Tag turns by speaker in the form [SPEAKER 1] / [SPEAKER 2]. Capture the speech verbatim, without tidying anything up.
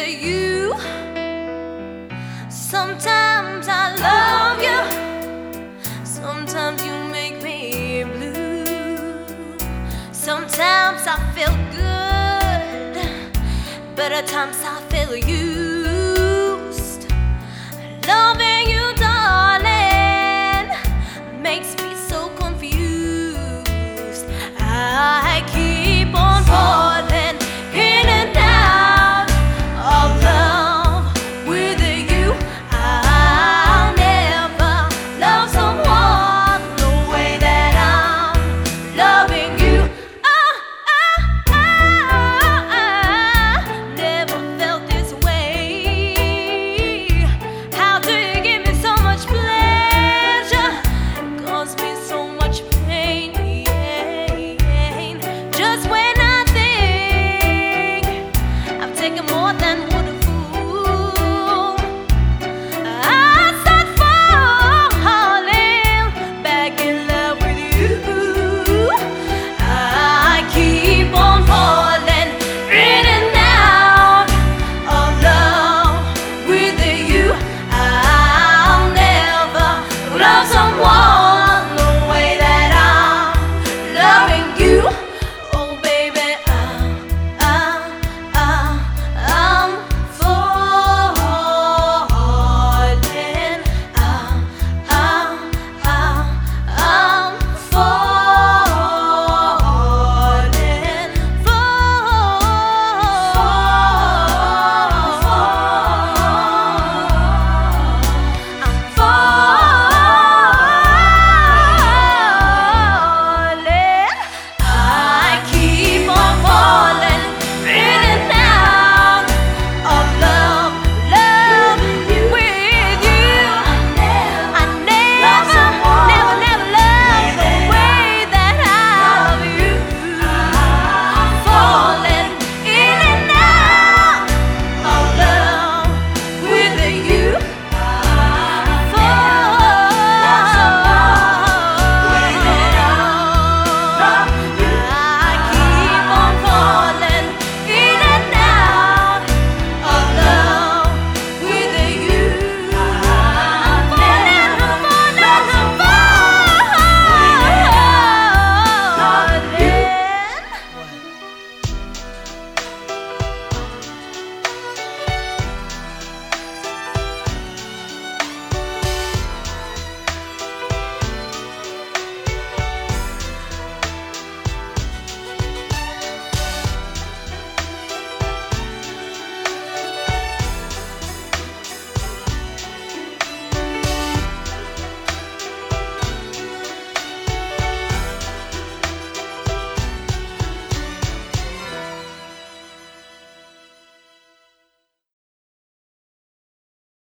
[SPEAKER 1] you. Sometimes I love you, sometimes you make me blue. Sometimes I feel good, but at times I feel used. Loving you, darling, makes me so confused. I keep on falling in and out of love with you. I'll never love someone the way that I'm loving you. Oh, oh, oh, oh, never felt this way. How do you give me so much pleasure? Cause me so much pain. Just when I think I've taken more than would have